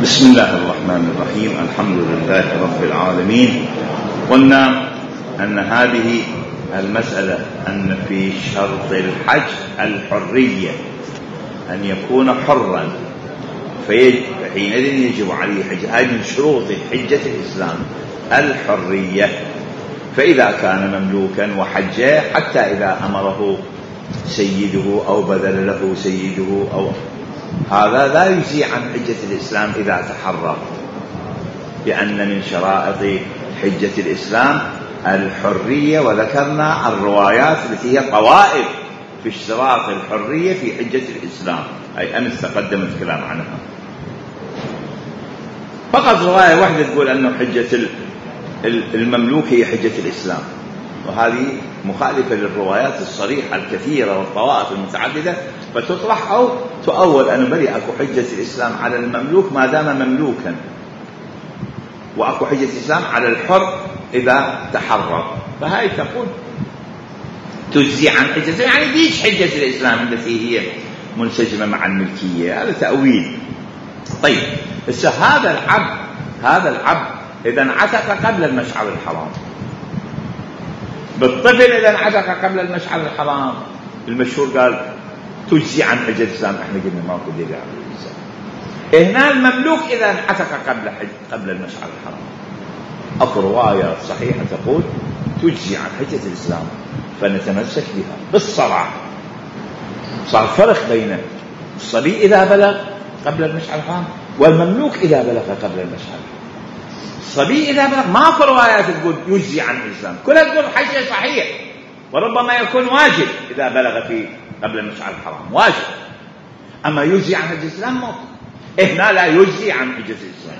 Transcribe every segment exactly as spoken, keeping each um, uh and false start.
بسم الله الرحمن الرحيم. الحمد لله رب العالمين. قلنا أن هذه المسألة أن في شرط الحج الحرية، أن يكون حرا، فحينئذ يجب عليه حج. هذه من شروط حجة الإسلام الحرية. فإذا كان مملوكا وحج حتى إذا أمره سيده أو بذل له سيده أو هذا لا يجزي عن حجة الإسلام إذا تحرر، لأن من شرائط حجة الإسلام الحرية. وذكرنا الروايات التي هي طوائف في اشتراط الحرية في حجة الإسلام، أي أمس تقدم الكلام عنها. فقط رواية واحدة تقول أنه حجة المملوك هي حجة الإسلام، وهذه مخالفة للروايات الصريحة الكثيرة والطوائف المتعددة، فتطرح أو تؤول أن بلي أكو حجة الإسلام على المملوك ما دام مملوكا، وأكو حجة الإسلام على الحر إذا تحرر. فهاي تقول تجزي عن حجة، يعني ليش حجة الإسلام التي هي منسجمة مع الملكية؟ هذا تأويل. طيب هذا العبد هذا العبد إذا انعتق قبل المشعر الحرام، بالطفل إذا انعتق قبل المشعر الحرام، المشهور قال تجزي عن حجة الإسلام. احنا قلنا ما قد يجي عن الإسلام. هنا المملوك إذا انعتق قبل حج قبل المشعر الحرام، أكو رواية صحيحة تقول تجزي عن حجة الإسلام، فنتمسك بها بالصراحة. صار فرق بين الصبي إذا بلغ قبل المشعر الحرام والمملوك إذا بلغ قبل المشعر الحرام. الصبي إذا بلغ ماكو روايات تقول يجزي عن الإسلام، كلها تقول حج صحيح، وربما يكون واجب إذا بلغ في قبل المشعر الحرام واجب. أما يجزي عن حج الإسلام مو، هنا لا يجزي عن حج الإسلام.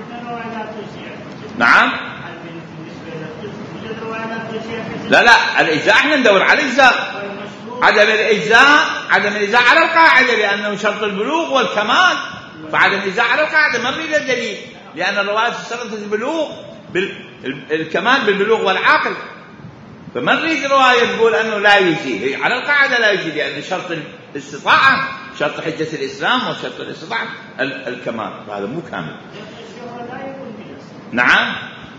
نعم لا لا الإجزاء احنا ندور على الإجزاء، عدم الإجزاء عدم الإجزاء على القاعدة، لأنه شرط البلوغ والكمال، فعدم الإجزاء على القاعدة ما نريد الدليل، لأن الروايات اشترطت البلوغ بالكمال بالبلوغ والعقل، فما نريد رواية تقول أنه لا يجزي. على القاعدة لا يجزي، لأن شرط الاستطاعة شرط حجة الإسلام وشرط الاستطاعة الكمال، فهذا مو كامل. نعم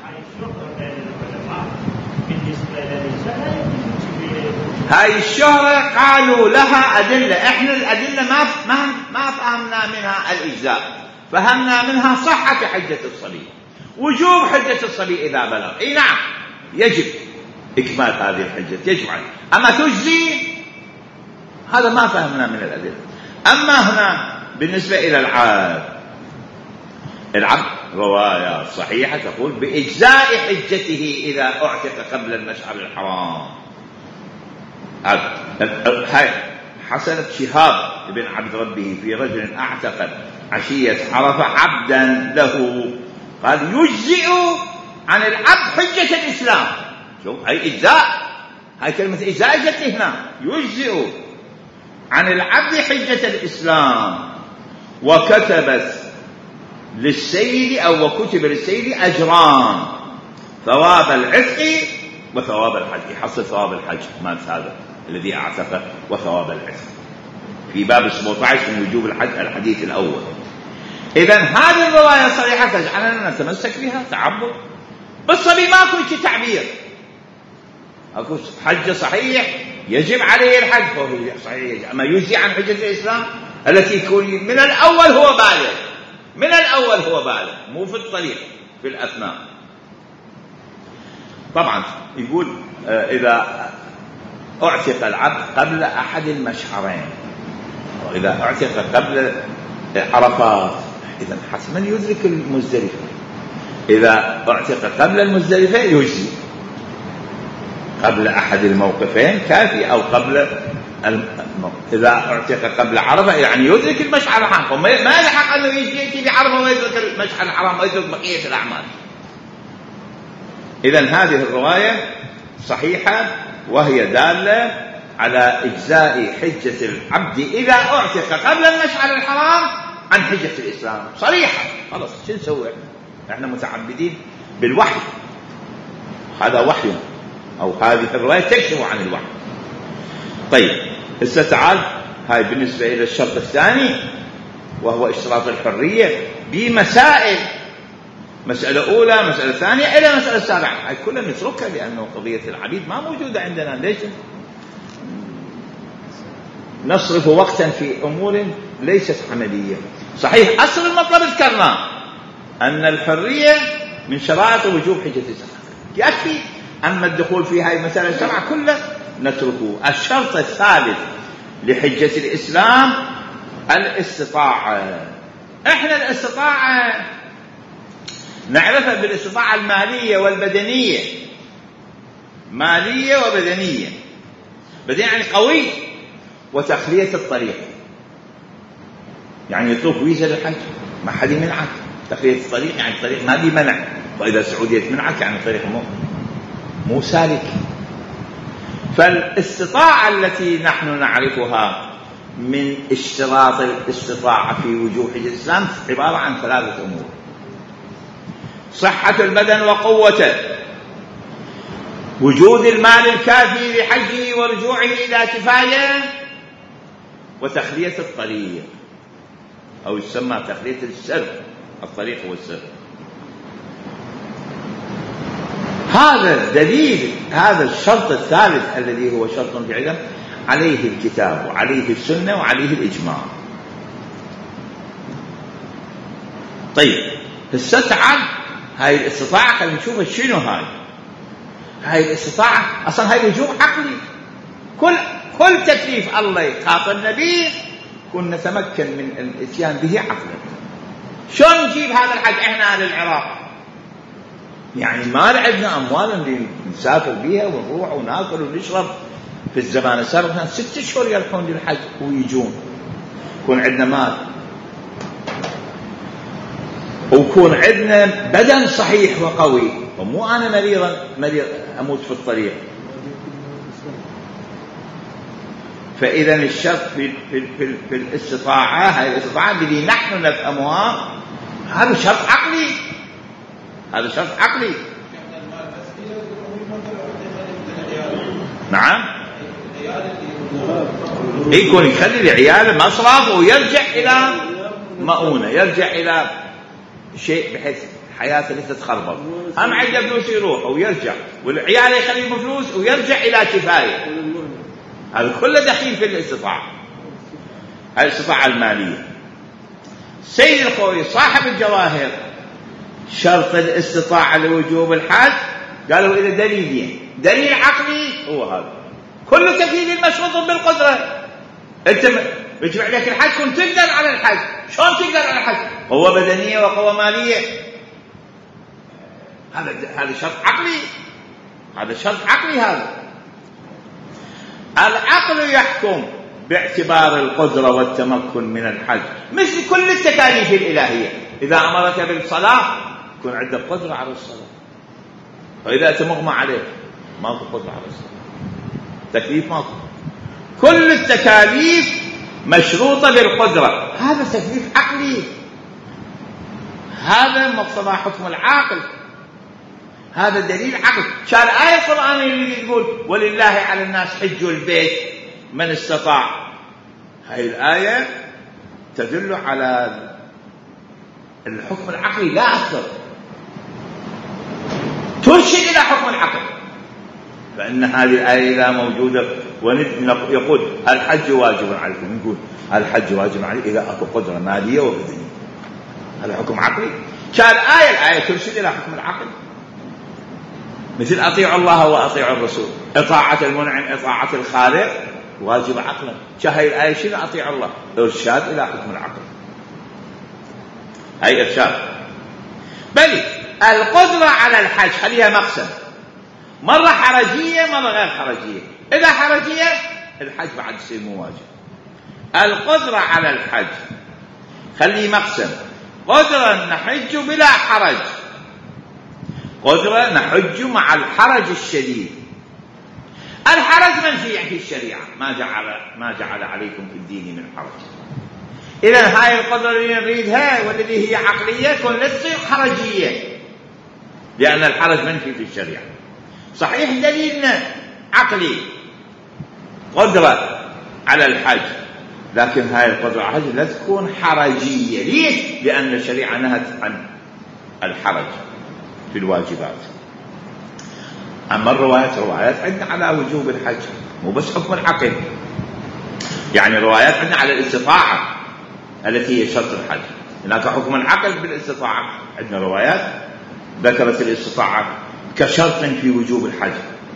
هاي الشهرة قالوا لها أدلة، إحنا الأدلة ما ما ما فهمنا منها الإجزاء، فهمنا منها صحة حجة الصبي، وجوب حجة الصبي إذا بلغ. إيه نعم يجب إكمال هذه الحجة، يجب عليه. أما تجزي هذا ما فهمنا من الأدلة. أما هنا بالنسبة إلى العبد، العبد رواية صحيحة تقول بإجزاء حجته إذا أعتق قبل المشعر الحرام. هاي حصلت شهاب بن عبد ربه في رجل اعتق عشية عرفة عبدا له، قال يجزئ عن العبد حجة الإسلام. شوف هاي إجزاء، هاي كلمة إجزاء جت هنا، يجزئ عن العبد حجة الإسلام. وكتبت للسيد أو وكتب للسيد أجران، ثواب العتق وثواب الحج، يحصل ثواب الحج مال هذا الذي اعتق وثواب العتق في باب سبعة عشر من وجوب الحج الحديث الأول. إذن هذه الرواية صريحة تجعلنا نتمسك بها تعبد. بالصبي ماكو شيء تعبير، اكو حج صحيح يجب عليه الحج فهو صحيح. أما يجزي عن حجة الإسلام التي يكون من الأول هو بالغ، من الأول هو بالغ، مو في الطريق في الأثناء. طبعا يقول إذا أعتق العبد قبل أحد المشعرين، وإذا أعتق قبل عرفات إذا حتما يدرك المزدلفة. إذا أعتق قبل المزدلفة يجزي، قبل أحد الموقفين كافي، أو قبل الموقف. إذا أعتق قبل عرفة يعني يدرك المشعر الحرام، ما يلحق أنه يجي بعرفة ويدرك المشعر الحرام ويدرك بقية الأعمال. إذن هذه الرواية صحيحة، وهي دالة على إجزاء حجة العبد إذا أعتق قبل المشعر الحرام عن حجة الإسلام صريحة. خلاص شو نسوي؟ احنا متعبدين بالوحي، هذا وحي، أو هذه الرواية تكشف عن الوحي. طيب هسه تعال، هاي بالنسبة إلى الشرط الثاني وهو اشتراط الحرية بمسائل، مسألة أولى، مسألة ثانية، إلى مسألة سابعة، هاي كلها نتركها لأنه قضية العبيد ما موجودة عندنا. ليش نصرف وقتا في أمور ليست عملية؟ صحيح أصل المطلب ذكرناه أن الحرية من شرائط وجوب حجة الزكاة يكفي، أما الدخول في هذه المسألة السبعة كلها نتركه. الشرط الثالث لحجة الإسلام الاستطاعة. إحنا الاستطاعة نعرفها بالاستطاعة المالية والبدنية، مالية وبدنية. بدنية يعني قوي، وتخلية الطريق يعني يطلق فيزا للحج ما حد يمنعك. تخلية الطريق يعني الطريق ما بي منع، وإذا السعودية تمنعك يعني الطريق مو مو سالك. فالاستطاعة التي نحن نعرفها من اشتراط الاستطاعة في وجوب حج الإسلام عبارة عن ثلاثة أمور: صحة البدن وقوته، وجود المال الكافي لحجه ورجوعه إلى كفاية، وتخلية الطريق أو يسمى تخلية السر. الطريق هو السر. هذا الدليل، هذا الشرط الثالث الذي هو شرط في علم عليه الكتاب وعليه السنة وعليه الإجماع. طيب هسه تعال هاي الاستطاعة خلينا نشوف شنو هاي. هاي الاستطاعة أصلا هاي وجوب عقلي. كل كل تكليف الله يخاطبنا به كنا نتمكن من الاتيان به عقلا. شلون نجيب هذا الحج احنا اهل العراق؟ يعني ما عندنا اموال اللي نسافر بيها ونروح وناكل ونشرب. في الزمان السابق كان ست اشهر يروحون للحج ويجون. يكون عندنا مال ويكون عندنا بدن صحيح وقوي، ومو انا مريض مريض اموت في الطريق. فاذا الشرط في في في, في الاستطاعه، هذه الاستطاعه التي نحن نفهمها، هذا شرط عقلي. هذا شرط عقلي. نعم، يكون يخلي لعياله مصرف ويرجع الى مؤونه، يرجع الى شيء بحيث حياته لا تتخربط. هم عنده فلوس يروح ويرجع، والعيال يخليهم فلوس ويرجع الى كفايه. هذا كله دخيل في الاستطاعه، هذه الاستطاعه الماليه. سيد الخوي صاحب الجواهر شرط الاستطاعه لوجوب الحج قالوا الى دليلين: دليل عقلي هو هذا، كل تكليف مشروط بالقدره. انت يجب عليك الحج كنت تقدر على الحج. شلون تقدر على الحج؟ قوه بدنيه وقوه ماليه. هذا هذا شرط عقلي، هذا شرط عقلي. هذا العقل يحكم باعتبار القدره والتمكن من الحج، مثل كل التكاليف الالهيه. اذا امرك بالصلاه يكون عندك قدره على الصلاه، واذا تمغمى عليك ماكو قدره على الصلاه، تكليف ماكو. كل التكاليف مشروطه بالقدره. هذا تكليف عقلي، هذا مقتضى حكم العاقل، هذا دليل عقل. شان آية القرآن اللي تقول ولله على الناس حج البيت من استطاع، هاي الآية تدل على الحكم العقلي لا أكثر، ترشد إلى حكم العقل. فإن هذه الآية لا موجودة ويقول الحج واجب عليكم، نقول الحج واجب عليكم إذا أكو قدرة مالية وبدنية. هذا حكم عقلي. كان آية الآية ترشد إلى حكم العقل، مثل أطيعوا الله وأطيعوا الرسول. إطاعة المنعم إطاعة الخالق واجب عقلا. شهي الآية شنو؟ أطيعوا الله، إرشاد إلى حكم العقل، هي إرشاد. بل القدرة على الحج خليها مقسم، مرة حرجية مرة غير حرجية. إذا حرجية الحج بعد يصير مو واجب. القدرة على الحج خليه مقسم: قدرة نحج بلا حرج، قدرة نحج مع الحرج الشديد. الحرج منفي في الشريعة، ما جعل ما جعل عليكم في الدين من حرج. إذا هاي القدرة اللي نريدها والتي هي عقلية كن لا تصير حرجية، لأن الحرج منفي في الشريعة. صحيح دليلنا عقلي، قدرة على الحج، لكن هاي القدرة على الحج لا تكون حرجية. ليش؟ لأن الشريعة نهت عن الحرج في الواجبات. أما الروايات روايات عندنا على وجوب الحج، مو بس حكم العقل، يعني روايات عندنا على الاستطاعة التي هي شرط الحج. هناك حكم العقل بالاستطاعة، عندنا روايات ذكرت الاستطاعة كشرط في وجوب الحج.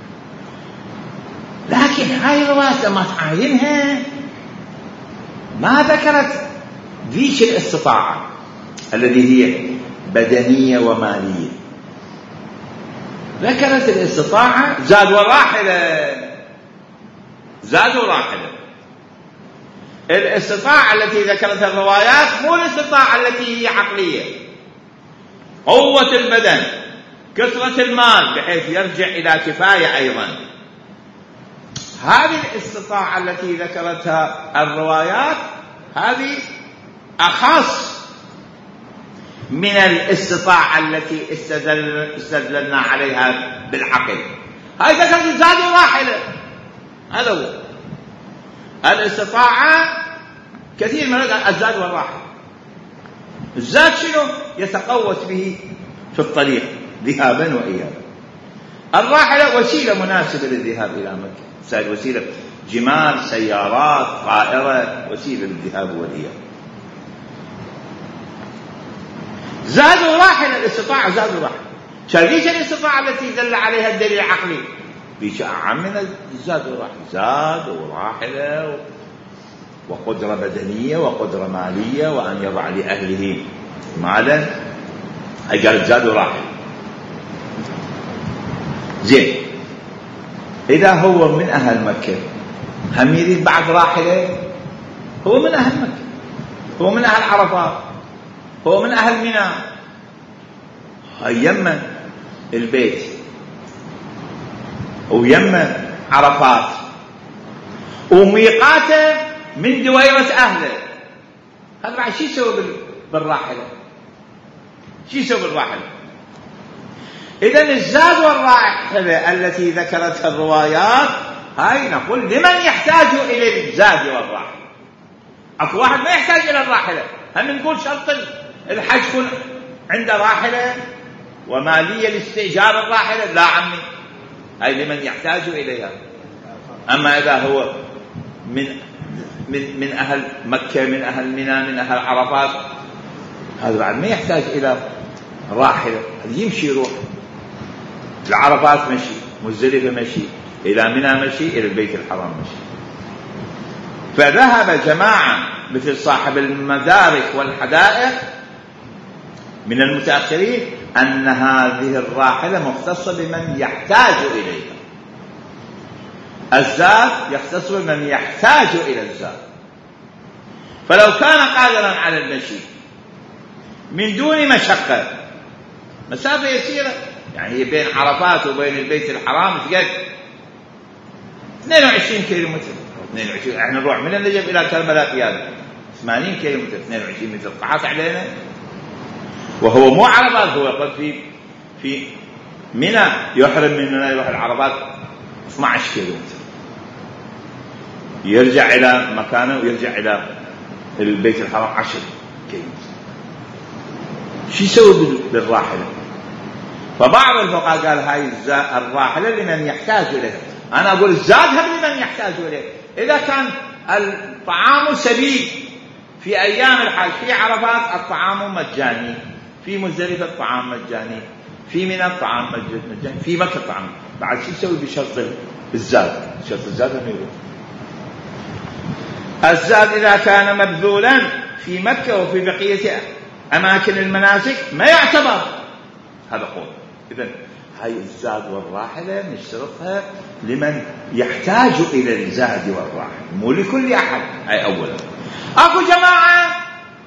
لكن هاي الروايات لما تعاينها ما ذكرت ذيك الاستطاعة التي هي بدنية ومالية، ذكرت الاستطاعة زاد وراحلة، زاد وراحلة. الاستطاعة التي ذكرتها الروايات مو الاستطاعة التي هي عقلية، قوة البدن، كثرة المال بحيث يرجع إلى كفاية أيضا. هذه الاستطاعة التي ذكرتها الروايات هذه أخص من الاستطاعة التي استدل استدللنا عليها بالعقل. هاي ذكرت زاد وراحلة، هذا هو الاستطاعة. كثير من الزاد والراحلة، الزاد شنو؟ يتقوت به في الطريق ذهابا وإيابا. الراحلة وسيلة مناسبة للذهاب إلى مكة، سائل وسيلة جمال، سيارات، طائرة، وسيلة للذهاب والإياب. زاد وراحلة الاستطاعة زاد وراحلة. شريك الاستطاعة التي دل عليها الدليل العقلي في أعم من الزاد والراحلة، زاد وراحلة وقدرة بدنية وقدرة مالية وأن يضع لأهله مالا. هي قالت زاد وراحلة. زين، إذا هو من أهل مكة هم يريد بعد راحلة، هو من أهل مكة، هو من أهل عرفات، هو من أهل منى، يم البيت ويم عرفات وميقاته من دويرة أهله. هذا بعد شو يسوي بالراحلة؟ شو يسوي بالراحلة؟ إذن الزاد والراحلة التي ذكرتها الروايات هاي نقول لمن يحتاج إلى الزاد والراحلة. أكو واحد ما يحتاج إلى الراحلة، هم نقول شرط الحج يكون عنده راحلة ومالية لاستئجار الراحلة؟ لا عمي، هاي لمن يحتاج إليها. أما إذا هو من من من أهل مكة، من أهل منى، من أهل عرفات، هذا بعد ما يحتاج إلى راحلة، يمشي يروح العرفات مشي، مزدلفة مشي، إلى منى مشي، إلى البيت الحرام مشي. فذهب جماعة مثل صاحب المدارك والحدائق من المتأخرين أن هذه الراحلة مختصة بمن يحتاج إليها، الزاد يختص بمن يحتاج إلى الزاد. فلو كان قادرا على المشي من دون مشقة، مسافة يسيرة، يعني هي بين عرفات وبين البيت الحرام تقعد اثنين وعشرين كيلو متر، اثنين وعشرين، احنا نروح من النجف إلى كربلاء قيادة ثمانين كيلو متر، اثنين وعشرين متر قحط علينا. وهو مو عرفات، هو قد في في منى، يحرم من منى يروح العرفات اثني عشر كيلو متر، يرجع إلى مكانه ويرجع إلى البيت الحرام عشر كيلو متر. شو يسوي بالراحلة؟ فبعض الفقهاء قال هاي الراحلة لمن يحتاج إليها. أنا أقول الزاد هم لمن يحتاج إليه. إذا كان الطعام سبيل في أيام الحج، في عرفات الطعام مجاني، في مزدلفة الطعام مجاني، في منى الطعام مجاني، في مكة الطعام، بعد شو يسوي بشرط الزاد؟ شرط الزاد هم يقول الزاد إذا كان مبذولا في مكة وفي بقية أماكن المناسك ما يعتبر. هذا قول. إذن هاي الزاد والراحلة نشترطها لمن يحتاج إلى الزاد والراحلة، مو لكل أحد. هاي أولا. أكو جماعة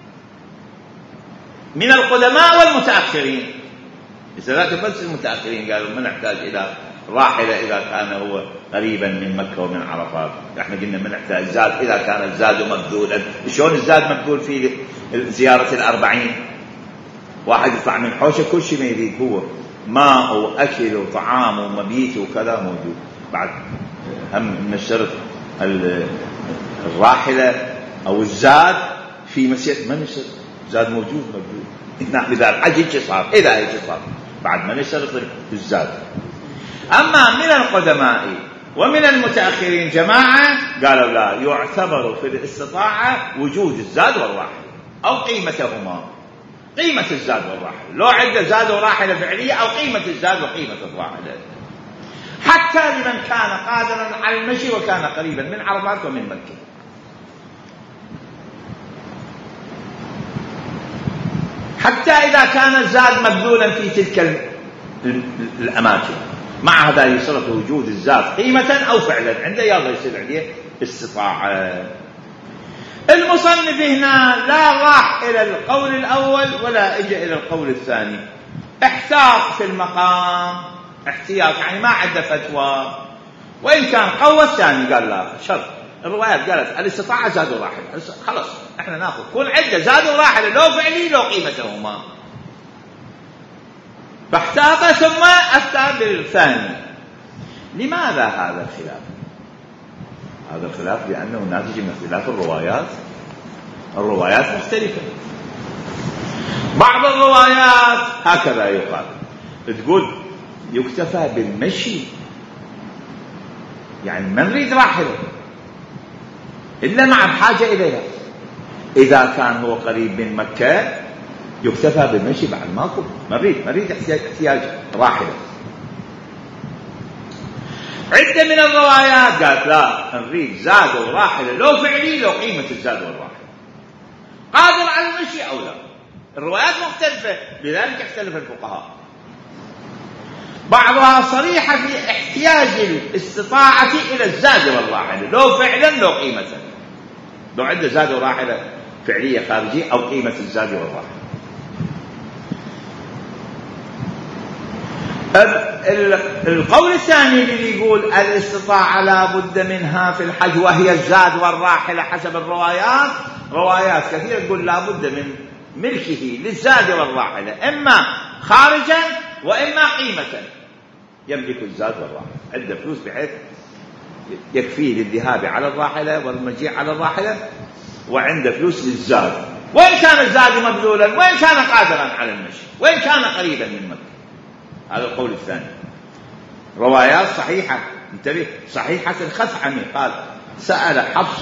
من القدماء والمتأخرين، إذا بس المتأخرين قالوا ما نحتاج إلى راحلة إذا كان هو قريبا من مكة ومن عرفات. احنا قلنا ما نحتاج زاد إذا كان الزاد مبذولا. شلون الزاد مبذول في زيارة الأربعين؟ واحد يطلع من حوشه كل شيء ما يريد، هو ماء وأكل وطعام ومبيت وكذا موجود. بعد هم من الشرط الراحلة أو الزاد في مسيرة من يصير زاد موجود موجود. نعم إذا الحج هيك صار، إذا هيك صار بعد ما يشترط الزاد. أما من القدماء ومن المتأخرين جماعة قالوا لا، يعتبر في الاستطاعة وجود الزاد والراحلة أو قيمتهما، قيمة الزاد والراحلة، لو عنده زاد وراحلة فعلية أو قيمة الزاد وقيمة الراحلة، حتى لمن كان قادرا على المشي وكان قريبا من عرفات ومن مكة. حتى إذا كان الزاد مبذولا في تلك الأماكن، مع هذا يشترط وجود الزاد قيمة أو فعلا عنده يلا يصير عليه استطاعة. المصنف هنا لا راح إلى القول الأول ولا إجا إلى القول الثاني، احتاط في المقام احتياط، يعني ما عنده فتوى، وإن كان قوى الثاني قال لا شرط. الروايات قالت الاستطاعة زاد وراحل، خلاص احنا ناخذ كل عدة زاد وراحل لو فعلي لو قيمتهما، فاحتاط ثم أفتى بالثاني. لماذا هذا الخلاف؟ هذا الخلاف لأنه ناتج من اختلاف الروايات، الروايات مختلفة. بعض الروايات هكذا يقال، تقول يكتفى بالمشي، يعني ما نريد راحلة إلا مع الحاجة إليها. إذا كان هو قريب من مكة يكتفى بالمشي بعد ماكو، ما نريد ما نريد احتياج, احتياج راحلة. عدة من الروايات قالت لا، نريد زاد وراحلة لو فعلي لو قيمة الزاد والراحلة، قادر على المشي أو لا. الروايات مختلفة، لذلك اختلف الفقهاء. بعضها صريحة في احتياج الاستطاعة إلى الزاد والراحلة لو فعلا لو قيمة، لو عنده زاد وراحلة فعلية خارجية أو قيمة الزاد والراحلة. القول الثاني اللي يقول الاستطاعة لا بد منها في الحج وهي الزاد والراحلة حسب الروايات، روايات كثيرة تقول لا بد من ملكه للزاد والراحلة، إما خارجا وإما قيمة، يملك الزاد والراحلة، عنده فلوس بحيث يكفيه للذهاب على الراحلة والمجيء على الراحلة، وعنده فلوس للزاد، وإن كان الزاد مبذولا وإن كان قادرا على المشي وإن كان قريبا من مكة. هذا القول الثاني. روايات صحيحة، انتبه، صحيحة الخف عنه. قال سأل حفص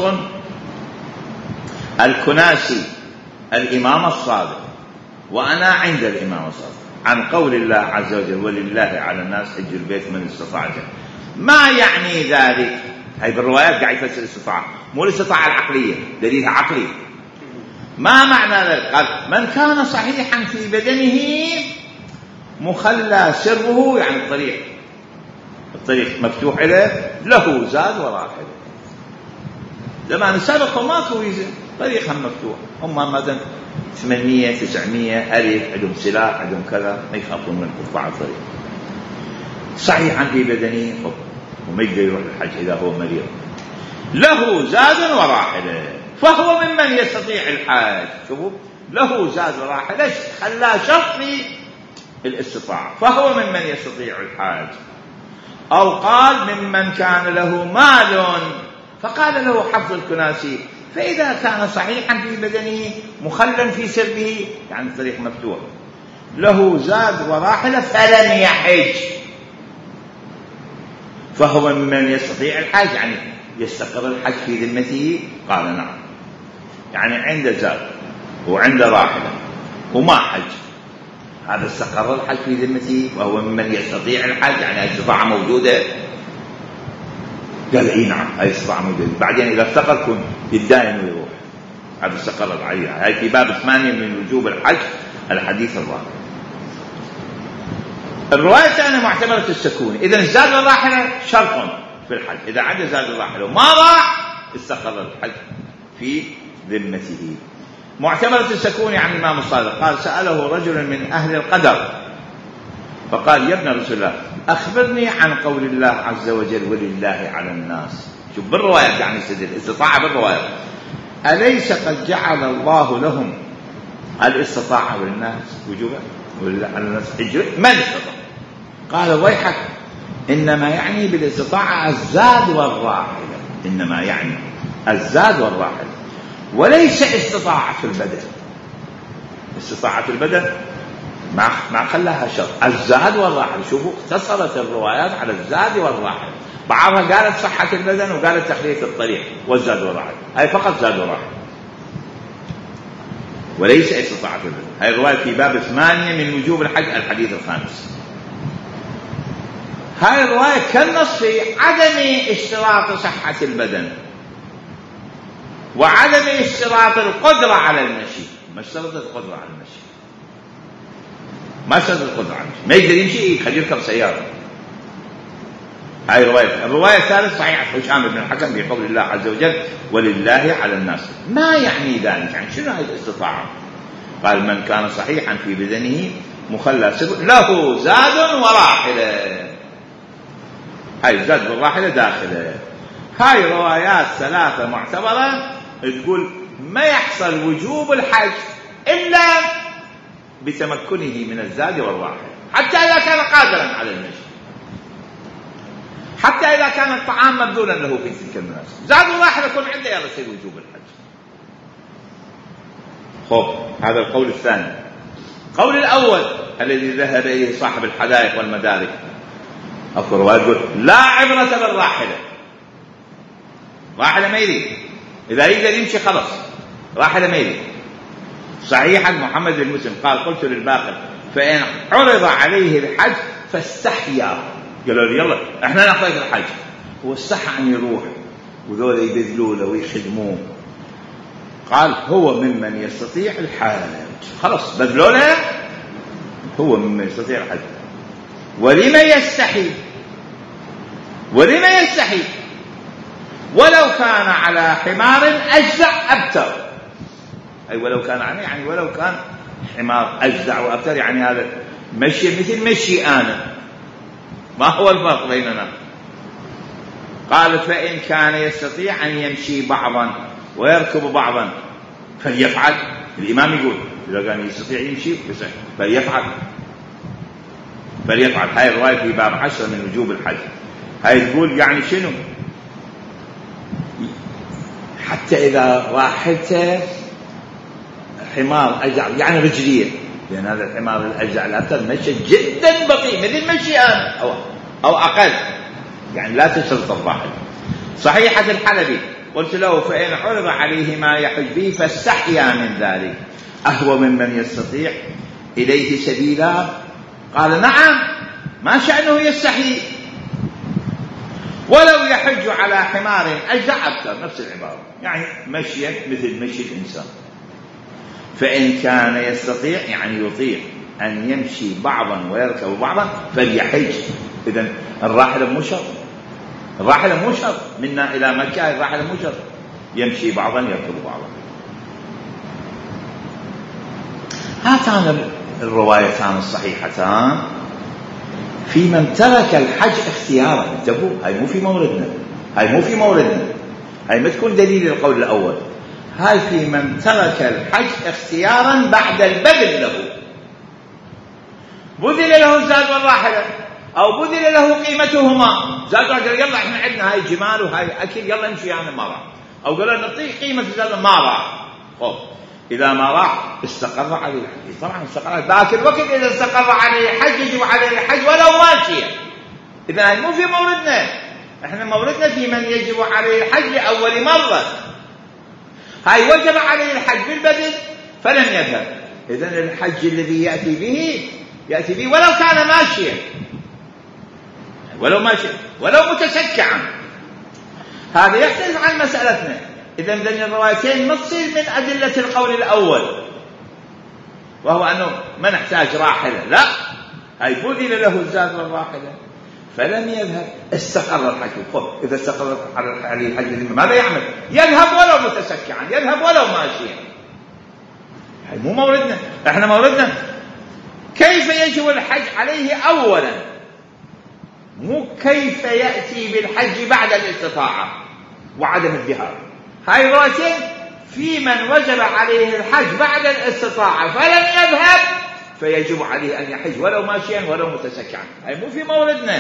الكناسي الإمام الصادق وأنا عند الإمام الصادق عن قول الله عز وجل ولله على الناس حج البيت من استطاع. ما يعني ذلك؟ هاي بالروايات قاعد يفسر الاستطاعة، مو الاستطاعة العقلية، دليلها عقلي. ما معنى ذلك؟ قال من كان صحيحا في بدنه مخلى سره، يعني الطريق الطريق مفتوح له له زاد وراحل. زمان السابق ماكو ويزن، طريق هم مفتوح، هم مثلا ثمانمية تسعمية ألف، عندهم سلاح عندهم كذا، ما يخافون من قطاع الطريق. صحيحا في بدنه خب وما يقدر يروح الحج إذا هو مريض، له زاد وراحلة، فهو ممن يستطيع الحج. شوفوا، له زاد وراحلة خلاه شرط في الاستطاعة، فهو ممن يستطيع الحج. أو قال ممن كان له مال، فقال له حفظ الكناسي فإذا كان صحيحا في بدنه مخلا في سربه، يعني الطريق مفتوح، له زاد وراحلة فلم يحج، فهو ممن يستطيع الحج، يعني يستقر الحج في ذمته. قال نعم، يعني عنده زاد وعنده راحلة وما حج، هذا استقر الحج في ذمته وهو ممن يستطيع الحج، يعني الاستطاعة موجودة. قال اي نعم هاي استطاعة موجودة، بعدين اذا افتقر كن يتداين ويروح، هذا استقر عليه. هاي في باب ثمانية من وجوب الحج الحديث الرابع. الرواية الثانية معتبرة السكون، إذا الزاد والراحلة شرط في الحج، إذا عاد زاد الراحلة وما راح استقر الحج في ذمته. معتبرة السكون يعني الإمام الصادق قال سأله رجل من أهل القدر فقال يا ابن رسول الله أخبرني عن قول الله عز وجل ولله على الناس. شوف بالروايات يعني استدل استطاعة بالروايات، أليس قد جعل الله لهم الاستطاعة والناس وجوبا ولله على الناس حج من استطاع؟ قال ويحك، إنما يعني بالاستطاعة الزاد والراحلة، إنما يعني الزاد والراحلة، وليس استطاعة البدن. استطاعة البدن ما ما خلاها شرط. الزاد والراحل، شوفوا اختصرت الروايات على الزاد والراحل، بعضها قالت صحة البدن وقالت تخلية الطريق والزاد والراحل، هاي فقط زاد والراحل وليس استطاعة البدن. هاي الرواية في باب ثمانية من وجوب الحج، الحديث الخامس. هاي الرواية كالنص في عدم اشتراط صحة البدن وعدم اشتراط القدرة على المشي. ما اشترط القدرة على المشي، ما اشترط القدرة على المشي، ما يقدر يمشي خليه يركب سيارة. هاي الرواية. الرواية الثالث صحيحة هشام بن الحكم بقول الله عز وجل ولله على الناس. ما يعني ذلك؟ يعني شنو هاي الاستطاعة؟ قال من كان صحيحا في بدنه مخلى سبل له زاد وراحلة. هاي زاد والراحلة داخله. هاي روايات ثلاثة معتبرة تقول ما يحصل وجوب الحج إلا بتمكنه من الزاد والراحلة، حتى إذا كان قادرا على المشي، حتى إذا كان الطعام مبذولا له في تلك المناسبة، زاد والراحلة يكون عنده يصير وجوب الحج. خب هذا القول الثاني. القول الأول الذي ذهب إليه صاحب الحدائق والمدارك، أذكر رواية يقول لا عبرة بالراحلة، راحلة ما يريد، إذا يقدر يمشي خلص راحلة ما يريد. صحيحا محمد بن مسلم قال قلت للباقر فإن عرض عليه الحج فاستحيا، قالوا لي يلا احنا نعطيك الحج، هو استحى أن يروح وذولا يبذلوا له ويخدموه. قال هو ممن يستطيع الحج، خلص بذلوا له، هو ممن يستطيع الحج. ولما يستحي؟ ولما يستحي؟ ولو كان على حمار أجزع أبتر، أي ولو كان عليه يعني ولو كان حمار أجزع وأبتر، يعني هذا مشي مثل مشي أنا، ما هو الفرق بيننا؟ قال فإن كان يستطيع أن يمشي بعضا ويركب بعضا فليفعل. الإمام يقول إذا كان يستطيع يمشي فليفعل فليفعل. هاي الرواية في باب عشرة من وجوب الحج. هاي تقول يعني شنو؟ حتى إذا راحلته حمار أجع يعني رجليه، لأن هذا الحمار الأجع الأبتر مشي جدا بطيء مثل مشي أنا أو, أو أقل، يعني لا تشرط الراحل. صحيحة الحلبي قلت له فإن عرض عليه ما يحج به فاستحيا من ذلك أهو ممن يستطيع إليه سبيلا؟ قال نعم، ما شأنه يستحي؟ ولو يحج على حمار أجزع أكثر، نفس العبارة، يعني مشيا مثل مشي الإنسان. فإن كان يستطيع يعني يطيع أن يمشي بعضا ويركب بعضا فليحج. إذن الراحلة مو شرط، الراحلة مو شرط منا إلى مكة، الراحلة مو شرط، يمشي بعضا يركب بعضا. هاتان الروايتان الصحيحتان في من ترك الحج اختيارا. انتبهوا، هاي مو في موردنا، هاي مو في موردنا، هاي ما تكون دليل القول الأول. هاي في من ترك الحج اختيارا بعد البذل له، بذل له الزاد والراحلة أو بذل له قيمتهما، زاد قال يلا احنا عندنا هاي جمال وهاي أكل يلا نمشي يعني ما راح، أو قالوا نعطيه قيمة الزاد ما راح. خب إذا ما راح استقر عليه الحج، طبعا استقر عليه ذاك الوقت. إذا استقر عليه الحج يجب عليه الحج ولو ماشيا. إذا هاي مو في موردنا، احنا موردنا في من يجب عليه الحج لأول مرة. هاي وجب عليه الحج بالبدن فلم يذهب، إذن الحج الذي يأتي به يأتي به ولو كان ماشيا، ولو ماشيا ولو متسكعا. هذا يختلف عن مسألتنا. إذن ذن الروايتين ما تصير من أدلة القول الأول، وهو أنه ما نحتاج راحلة، لا، هاي بذل له الزاد والراحلة فلم يذهب، استقر الحج. إذا استقر عليه الحج ماذا يعمل؟ يذهب ولو متسكعا، يذهب ولو ماشيا. هاي مو موردنا، احنا موردنا كيف يجب الحج عليه أولا، مو كيف يأتي بالحج بعد الاستطاعة وعدم الذهاب. هاي روايتين في من وجب عليه الحج بعد الاستطاعة فلم يذهب فيجب عليه أن يحج ولو ماشيا ولو متسكعا. هاي مو في موردنا،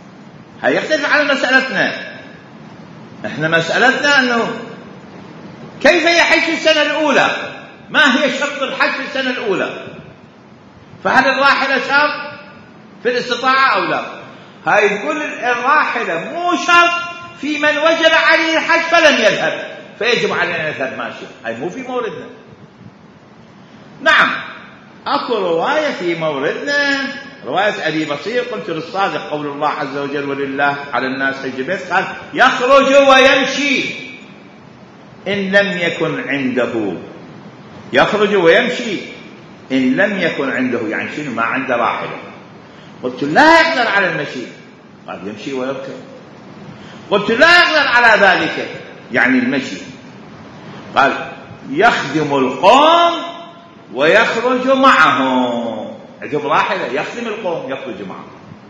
هاي يختلف عن مسألتنا. احنا مسألتنا أنه كيف يحج في السنة الأولى؟ ما هي شرط الحج في السنة الأولى؟ فهل الراحلة شرط في الاستطاعة أو لا؟ هاي تقول الراحلة مو شرط في من وجب عليه الحج فلم يذهب فيجب علينا أن يذهب ماشي. هاي مو في موردنا. نعم أكو رواية في موردنا، رواية أبي بصير: قلت للصادق قول الله عز وجل: ولله على الناس حج البيت، قال: يخرج ويمشي إن لم يكن عنده. يخرج ويمشي إن لم يكن عنده، يعني شنو؟ ما عنده راحلة. قلت لا يقدر على المشي، قال: يمشي ويركب. قلت لا يقدر على ذلك، يعني المشي، قال: يخدم القوم ويخرج معهم. عقب راحلة يخدم القوم يخرج معهم.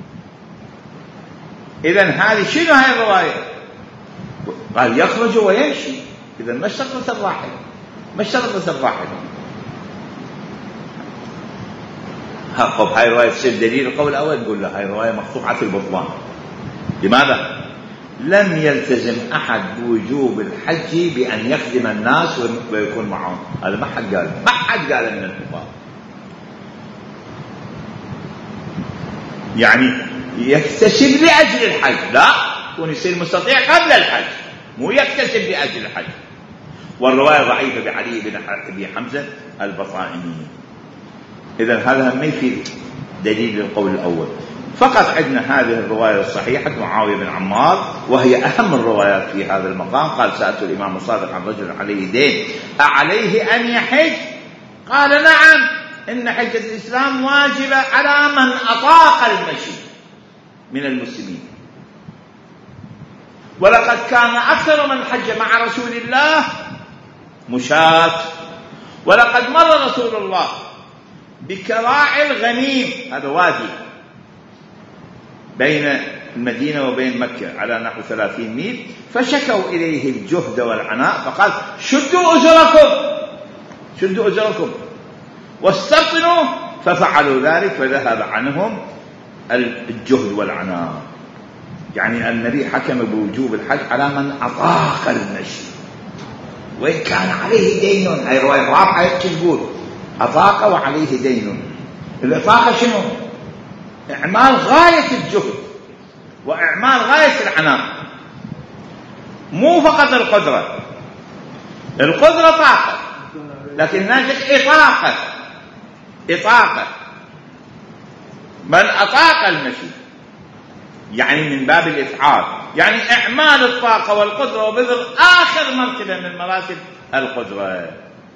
إذن هذه شنو هاي الرواية؟ قال: يخرج ويمشي. إذن ما اشترطت الراحلة، ما اشترطت الراحلة. طب هاي رواية تصير دليل القول الأول؟ نقول له هاي رواية مقطوعة البطلان. لماذا؟ لم يلتزم أحد بوجوب الحج بأن يخدم الناس ويكون معهم. هذا ما حد قال، ما حد قال من الكفار. يعني يكتسب لأجل الحج، لا، يكون يصير مستطيع قبل الحج، مو يكتسب لأجل الحج. والرواية ضعيفة بعلي بن حمزة البطائني. إذن هذا ما يفيد دليل القول الأول. فقط عندنا هذه الرواية الصحيحة معاوية بن عمار، وهي أهم الروايات في هذا المقام. قال: سألت الإمام الصادق عن رجل عليه دين أعليه أن يحج؟ قال: نعم، إن حجة الإسلام واجبة على من أطاق المشي من المسلمين. ولقد كان أكثر من حج مع رسول الله مشاة. ولقد مر رسول الله بكراع الغنيم، هذا وادي بين المدينة وبين مكة على نحو ثلاثين ميل، فشكوا إليه الجهد والعناء، فقال: شدوا أزركم، شدوا أزركم واستبطنوا، ففعلوا ذلك فذهب عنهم الجهد والعناء. يعني النبي حكم بوجوب الحج على من أطاق المشي وإن كان عليه دين. هاي رواية رابعة تقول أطاق وعليه دين. الإطاقة شنو؟ إعمال غاية الجهد وإعمال غاية العناء، مو فقط القدرة. القدرة طاقة، لكن هناك إطاقة. إطاقة من أطاق المشي، يعني من باب الإفعال، يعني إعمال الطاقة والقدرة وبذل آخر مرتبة من مراتب القدرة.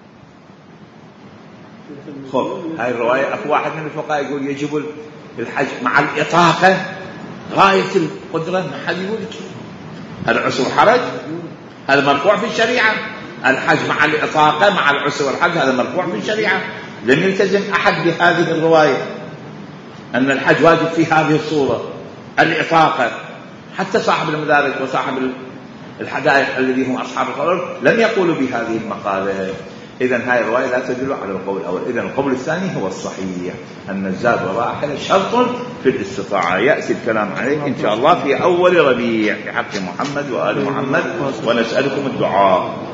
خب هاي الرواية أكو واحد من الفقهاء يقول يجب الحج مع الإطاقة غاية القدرة، ما حد يقول كذا. العسر حرج، هذا مرفوع في الشريعة. الحج مع الإطاقة مع العسر والحرج هذا مرفوع في الشريعة. لم يلتزم أحد بهذه الرواية أن الحج واجب في هذه الصورة الإطاقة. حتى صاحب المدارك وصاحب الحدائق الذي هم أصحاب القول لم يقولوا بهذه المقالة. إذن هاي الرواية لا تدل على القول الأول. إذن القول الثاني هو الصحيح، أن الزاد والراحلة شرط في الاستطاعة. يأتي الكلام عليه إن شاء الله في أول ربيع في حق محمد وآل محمد، ونسألكم الدعاء.